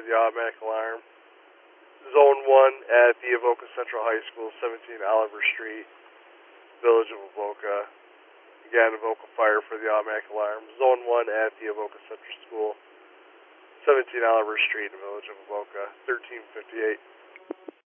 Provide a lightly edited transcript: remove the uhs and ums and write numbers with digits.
the automatic alarm. Zone 1 at the Avoca Central High School, 17 Oliver Street, Village of Avoca. Again, Avoca Fire for the automatic alarm. Zone 1 at the Avoca Central School, 17 Oliver Street, Village of Avoca, 1358.